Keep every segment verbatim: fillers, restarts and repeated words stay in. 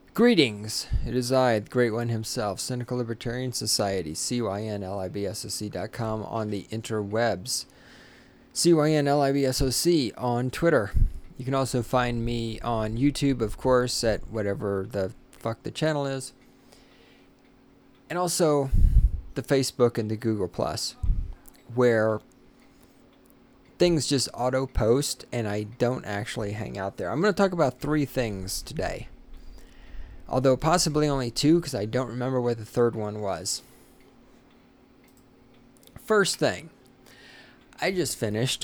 Greetings, it is I, the Great One himself, Cynical Libertarian Society, C Y N L I B S O C dot com on the interwebs, C Y N L I B S O C on Twitter. You can also find me on YouTube, of course, at whatever the fuck the channel is, and also the Facebook and the Google Plus, where things just auto-post and I don't actually hang out there. I'm going to talk about three things today. Although possibly only two, because I don't remember what the third one was. First thing, I just finished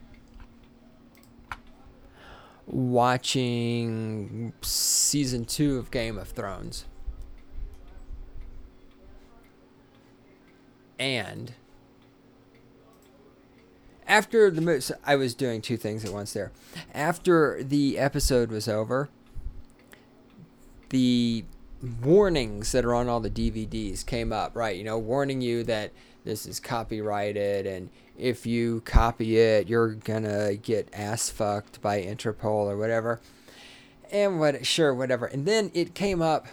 watching season two of Game of Thrones. And after the mo- so I was doing two things at once there. After the episode was over, the warnings that are on all the D V Ds came up, right? You know, warning you that this is copyrighted, and if you copy it, you're gonna get ass fucked by Interpol or whatever. And what, sure, whatever. And then it came up,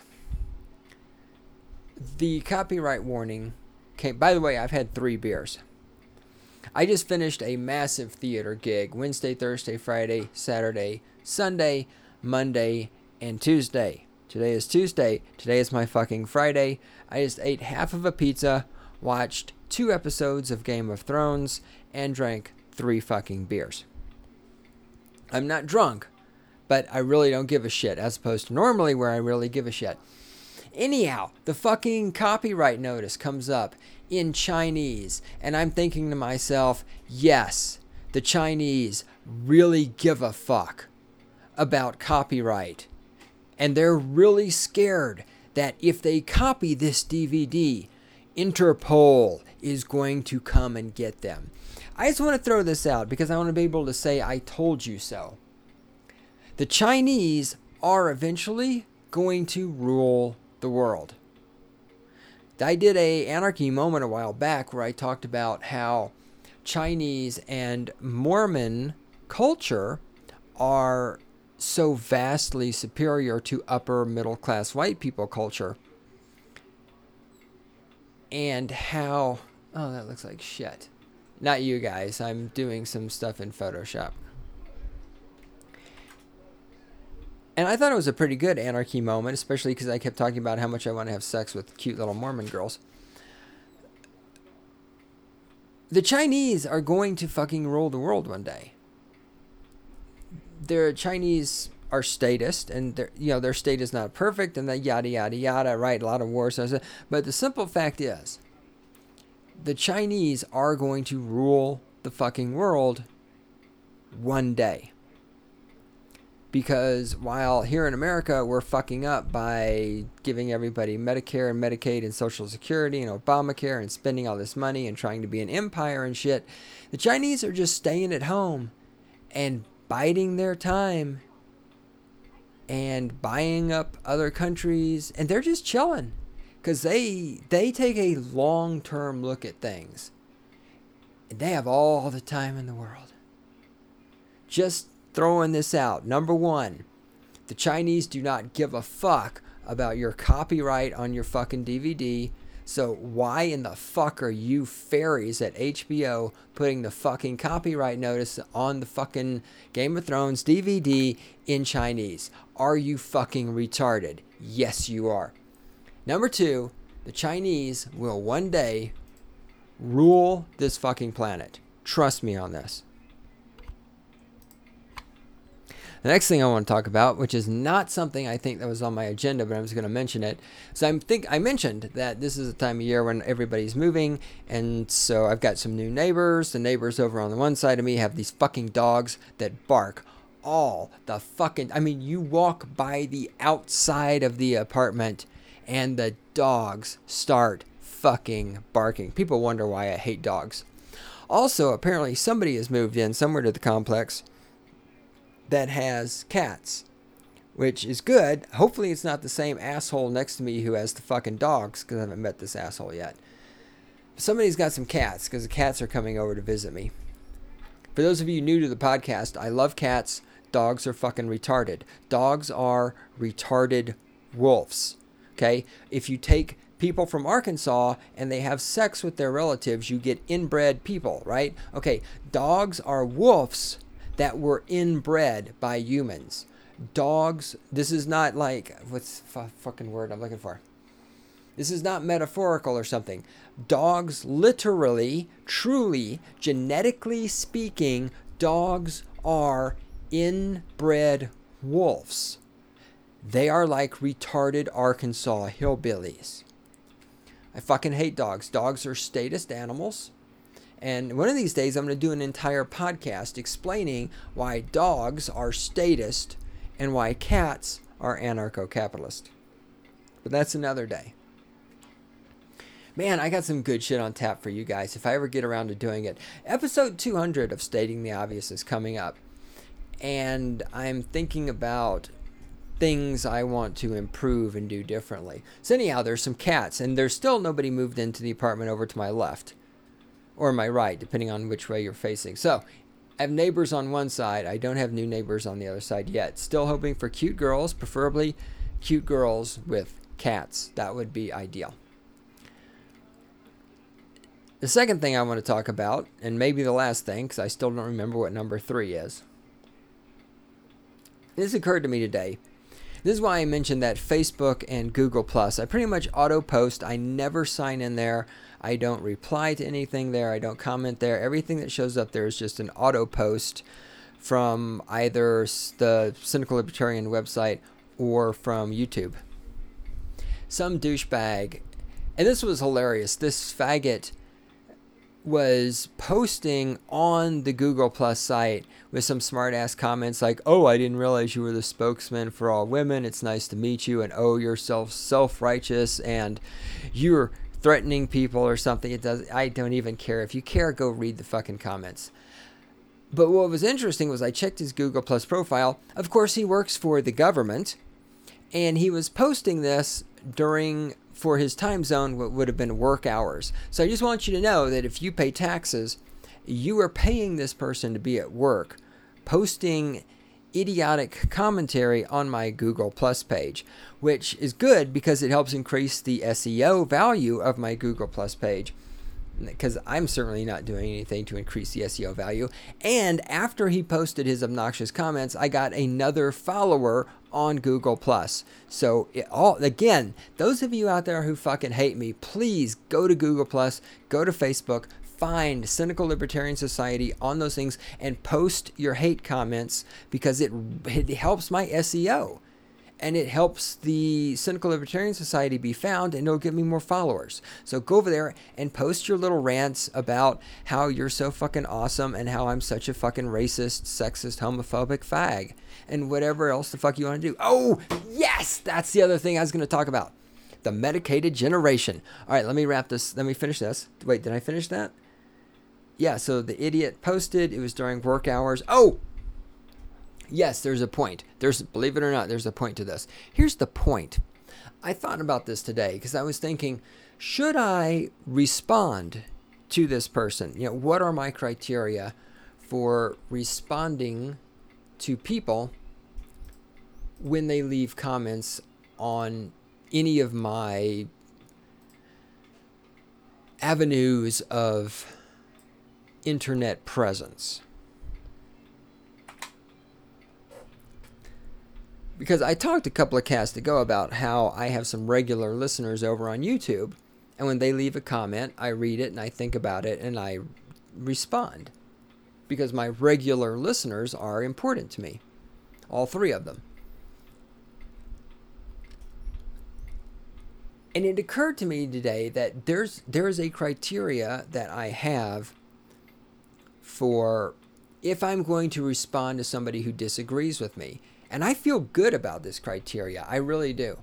the copyright warning came. By the way, I've had three beers. I just finished a massive theater gig Wednesday, Thursday, Friday, Saturday, Sunday, Monday, and Tuesday. Today is Tuesday. Today is my fucking Friday. I just ate half of a pizza, watched two episodes of Game of Thrones, and drank three fucking beers. I'm not drunk, but I really don't give a shit, as opposed to normally where I really give a shit. Anyhow, the fucking copyright notice comes up in Chinese, and I'm thinking to myself, yes, the Chinese really give a fuck about copyright. And they're really scared that if they copy this D V D, Interpol is going to come and get them. I just want to throw this out because I want to be able to say I told you so. The Chinese are eventually going to rule the world. I did a Anarchy Moment a while back where I talked about how Chinese and Mormon culture are so vastly superior to upper middle class white people culture, and how, oh, that looks like shit. Not you guys, I'm doing some stuff in Photoshop. And I thought it was a pretty good Anarchy Moment, especially because I kept talking about how much I want to have sex with cute little Mormon girls. The Chinese are going to fucking rule the world one day. Their Chinese are statist, and their, you know, their state is not perfect, and the yada yada yada, right? A lot of wars, but the simple fact is, the Chinese are going to rule the fucking world one day. Because while here in America we're fucking up by giving everybody Medicare and Medicaid and Social Security and Obamacare and spending all this money and trying to be an empire and shit, the Chinese are just staying at home and biding their time and buying up other countries, and they're just chilling because they they take a long-term look at things, and they have all the time in the world. Just throwing this out. Number one, the Chinese do not give a fuck about your copyright on your fucking D V D. So why in the fuck are you fairies at H B O putting the fucking copyright notice on the fucking Game of Thrones D V D in Chinese? Are you fucking retarded? Yes, you are. Number two, the Chinese will one day rule this fucking planet. Trust me on this. The next thing I want to talk about, which is not something I think that was on my agenda, but I'm just going to mention it. So I think I mentioned that this is a time of year when everybody's moving, and so I've got some new neighbors. The neighbors over on the one side of me have these fucking dogs that bark all the fucking... I mean, you walk by the outside of the apartment, and the dogs start fucking barking. People wonder why I hate dogs. Also, apparently somebody has moved in somewhere to the complex that has cats, which is good. Hopefully it's not the same asshole next to me who has the fucking dogs, because I haven't met this asshole yet. Somebody's got some cats, because the cats are coming over to visit me. For those of you new to the podcast, I love cats. Dogs are fucking retarded. Dogs are retarded wolves. Okay? If you take people from Arkansas and they have sex with their relatives, you get inbred people, right? Okay, dogs are wolves that were inbred by humans. Dogs, this is not like, what's the f- fucking word I'm looking for? This is not metaphorical or something. Dogs, literally, truly, genetically speaking, dogs are inbred wolves. They are like retarded Arkansas hillbillies. I fucking hate dogs. Dogs are statist animals. And one of these days, I'm going to do an entire podcast explaining why dogs are statist and why cats are anarcho-capitalist. But that's another day. Man, I got some good shit on tap for you guys if I ever get around to doing it. Episode two hundred of Stating the Obvious is coming up. And I'm thinking about things I want to improve and do differently. So anyhow, there's some cats, and there's still nobody moved into the apartment over to my left. Or my right, depending on which way you're facing. So, I have neighbors on one side. I don't have new neighbors on the other side yet. Still hoping for cute girls, preferably cute girls with cats. That would be ideal. The second thing I want to talk about, and maybe the last thing, because I still don't remember what number three is. This occurred to me today. This is why I mentioned that Facebook and Google Plus. I pretty much auto-post. I never sign in there. I don't reply to anything there. I don't comment there. Everything that shows up there is just an auto-post from either the Cynical Libertarian website or from YouTube. Some douchebag, and this was hilarious, this faggot was posting on the Google Plus site with some smart ass comments like, oh, I didn't realize you were the spokesman for all women. It's nice to meet you. And oh, you're self self-righteous and you're threatening people or something. It does. I don't even care. If you care, go read the fucking comments. But what was interesting was I checked his Google Plus profile. Of course, he works for the government, and he was posting this during, for his time zone, what would have been work hours. So I just want you to know that if you pay taxes, you are paying this person to be at work, posting idiotic commentary on my Google Plus page, which is good because it helps increase the S E O value of my Google Plus page, because I'm certainly not doing anything to increase the S E O value. And after he posted his obnoxious comments, I got another follower on Google Plus. So it all, again, those of you out there who fucking hate me, please go to Google Plus, go to Facebook, find Cynical Libertarian Society on those things and post your hate comments, because it, it helps my S E O. And it helps the Cynical Libertarian Society be found, and it'll give me more followers. So go over there and post your little rants about how you're so fucking awesome and how I'm such a fucking racist, sexist, homophobic fag. And whatever else the fuck you want to do. Oh, yes! That's the other thing I was going to talk about. The medicated generation. All right, let me wrap this. Let me finish this. Wait, did I finish that? Yeah, so the idiot posted. It was during work hours. Oh! Yes, there's a point. There's, believe it or not, there's a point to this. Here's the point. I thought about this today because I was thinking, should I respond to this person? You know, what are my criteria for responding to people when they leave comments on any of my avenues of internet presence? Because I talked a couple of casts ago about how I have some regular listeners over on YouTube, and when they leave a comment, I read it and I think about it and I respond. Because my regular listeners are important to me. All three of them. And it occurred to me today that there's there is a criteria that I have for if I'm going to respond to somebody who disagrees with me. And I feel good about this criteria. I really do.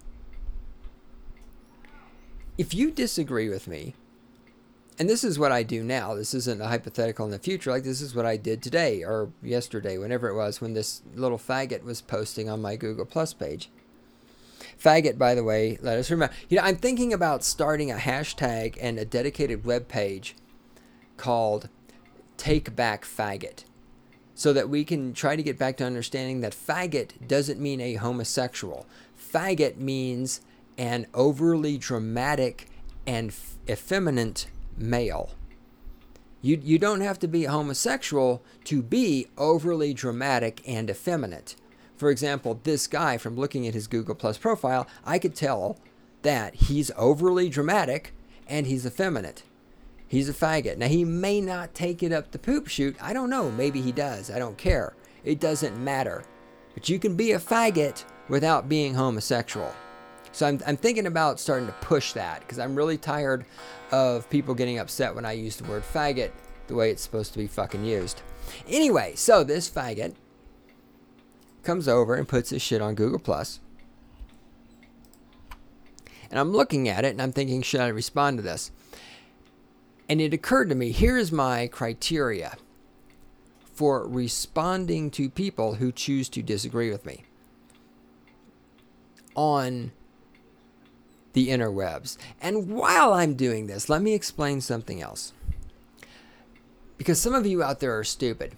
If you disagree with me, and this is what I do now, this isn't a hypothetical in the future, like this is what I did today or yesterday, whenever it was, when this little faggot was posting on my Google Plus page. Faggot, by the way, let us remember. You know, I'm thinking about starting a hashtag and a dedicated web page called Take Back Faggot, so that we can try to get back to understanding that faggot doesn't mean a homosexual. faggot means an overly dramatic and f- effeminate male. You, you don't have to be homosexual to be overly dramatic and effeminate. For example, this guy, from looking at his Google Plus profile, I could tell that he's overly dramatic and he's effeminate. He's a faggot. Now, he may not take it up the poop chute. I don't know. Maybe he does. I don't care. It doesn't matter. But you can be a faggot without being homosexual. So I'm, I'm thinking about starting to push that, because I'm really tired of people getting upset when I use the word faggot the way it's supposed to be fucking used. Anyway, so this faggot comes over and puts his shit on Google Plus. And I'm looking at it and I'm thinking, should I respond to this? And it occurred to me, here is my criteria for responding to people who choose to disagree with me on the interwebs. And while I'm doing this, let me explain something else. Because some of you out there are stupid.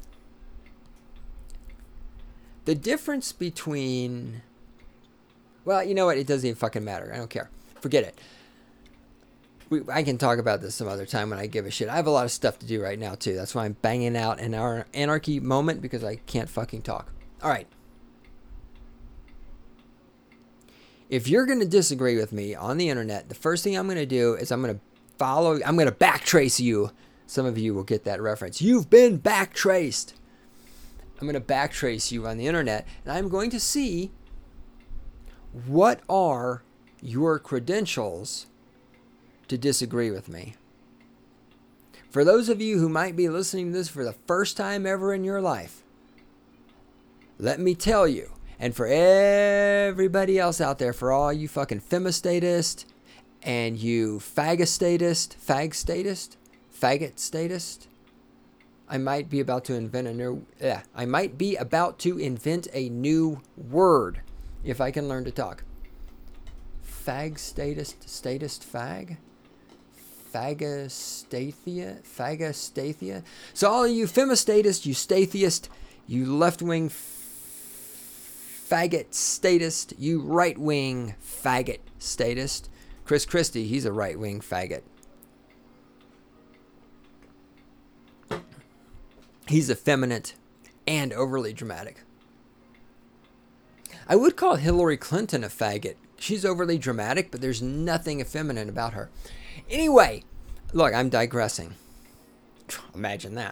The difference between... Well, you know what? It doesn't even fucking matter. I don't care. Forget it. We, I can talk about this some other time when I give a shit. I have a lot of stuff to do right now, too. That's why I'm banging out an anarchy moment, because I can't fucking talk. All right. If you're going to disagree with me on the internet, the first thing I'm going to do is I'm going to follow, I'm going to backtrace you. Some of you will get that reference. You've been backtraced. I'm going to backtrace you on the internet, and I'm going to see what are your credentials to disagree with me. For those of you who might be listening to this for the first time ever in your life, let me tell you, and for everybody else out there, for all you fucking femistatists and you phagostatist, fag statist, faggot statist, I might be about to invent a new, yeah, I might be about to invent a new word if I can learn to talk. Fag statist, statist fag? Phagostathia? Phagostathia? So all of you femistatists, you statheist, you left-wing faggot statist, you right-wing faggot statist. Chris Christie, he's a right-wing faggot. He's effeminate and overly dramatic. I would call Hillary Clinton a faggot. She's overly dramatic, but there's nothing effeminate about her. Anyway, look, I'm digressing. Imagine that.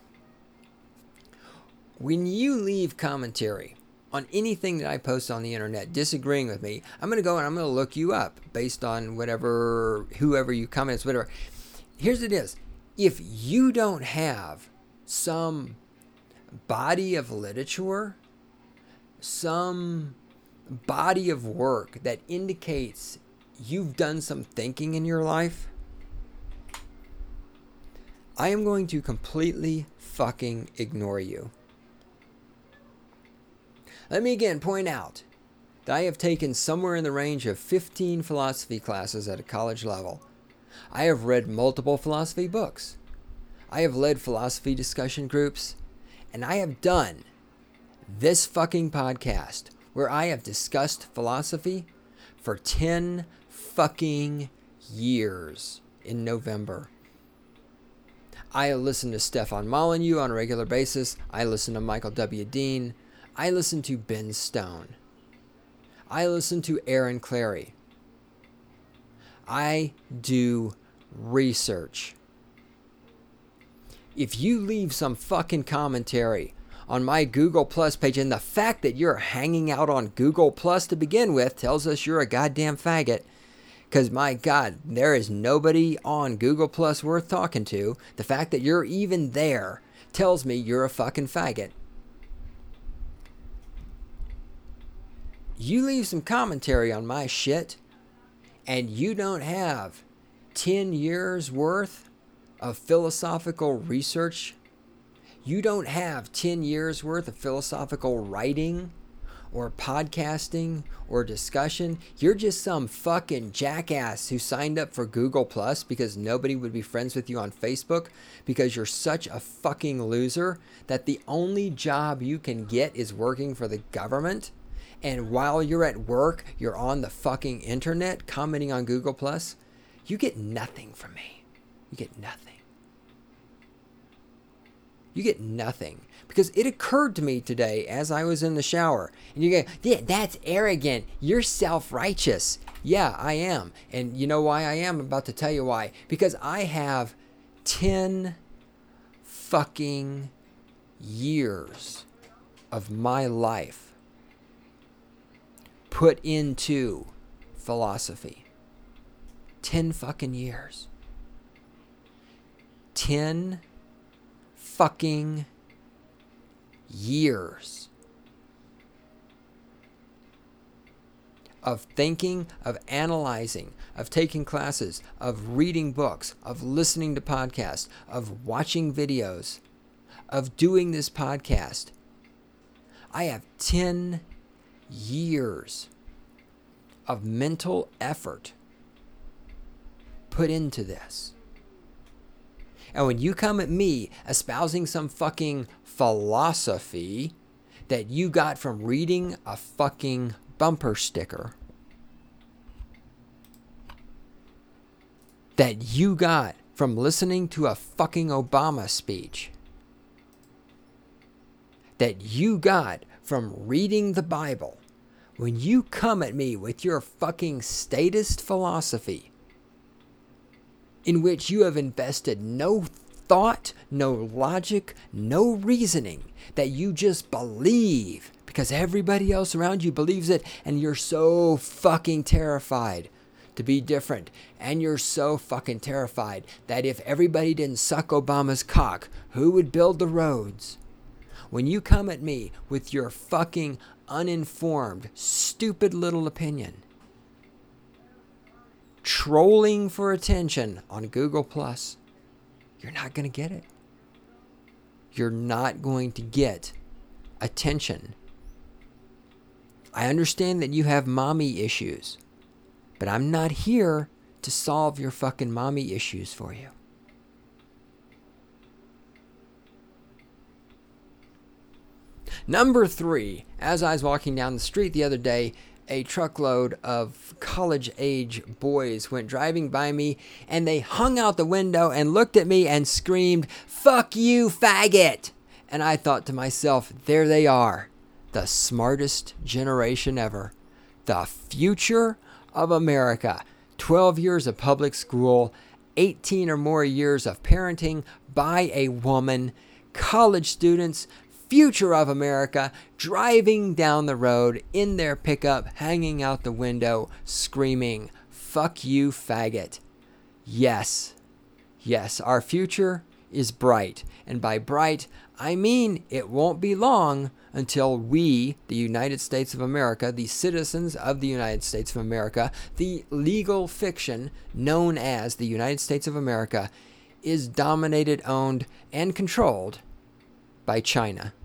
When you leave commentary on anything that I post on the internet disagreeing with me, I'm going to go and I'm going to look you up based on whatever, whoever you comment, whatever. Here's what it is. If you don't have some body of literature, some body of work that indicates you've done some thinking in your life, I am going to completely fucking ignore you. Let me again point out that I have taken somewhere in the range of fifteen philosophy classes at a college level. I have read multiple philosophy books. I have led philosophy discussion groups, and I have done this fucking podcast where I have discussed philosophy for ten fucking years in November. I listen to Stefan Molyneux on a regular basis. I listen to Michael W. Dean. I listen to Ben Stone. I listen to Aaron Clarey. I do research. If you leave some fucking commentary on my Google Plus page, and the fact that you're hanging out on Google Plus to begin with tells us you're a goddamn faggot. Because my God, there is nobody on Google Plus worth talking to. The fact that you're even there tells me you're a fucking faggot. You leave some commentary on my shit, and you don't have ten years worth of philosophical research. You don't have ten years worth of philosophical writing or podcasting or discussion. You're just some fucking jackass who signed up for Google Plus because nobody would be friends with you on Facebook because you're such a fucking loser that the only job you can get is working for the government. and while you're at work, you're on the fucking internet commenting on Google Plus, you get nothing from me. You get nothing. You get nothing. Because it occurred to me today as I was in the shower. And you go, yeah, that's arrogant. You're self-righteous. Yeah, I am. And you know why I am? I'm about to tell you why. Because I have ten fucking years of my life put into philosophy. Ten fucking years. Ten fucking years of thinking, of analyzing, of taking classes, of reading books, of listening to podcasts, of watching videos, of doing this podcast. I have ten years of mental effort put into this. And when you come at me espousing some fucking philosophy that you got from reading a fucking bumper sticker, that you got from listening to a fucking Obama speech, that you got from reading the Bible, when you come at me with your fucking statist philosophy, in which you have invested no thought, no logic, no reasoning, that you just believe because everybody else around you believes it, and you're so fucking terrified to be different, and you're so fucking terrified that if everybody didn't suck Obama's cock, who would build the roads? When you come at me with your fucking uninformed, stupid little opinion, trolling for attention on Google Plus, you're not going to get it. You're not going to get attention. I understand that you have mommy issues, but I'm not here to solve your fucking mommy issues for you. Number three, as I was walking down the street the other day, a truckload of college-age boys went driving by me, and they hung out the window and looked at me and screamed, "Fuck you, faggot!" And I thought to myself, there they are, the smartest generation ever. The future of America. twelve years of public school, eighteen or more years of parenting by a woman, college students, future of America, driving down the road in their pickup, hanging out the window, screaming, "Fuck you, faggot." Yes, yes, our future is bright. And by bright, I mean it won't be long until we, the United States of America, the citizens of the United States of America, the legal fiction known as the United States of America, is dominated, owned, and controlled by China.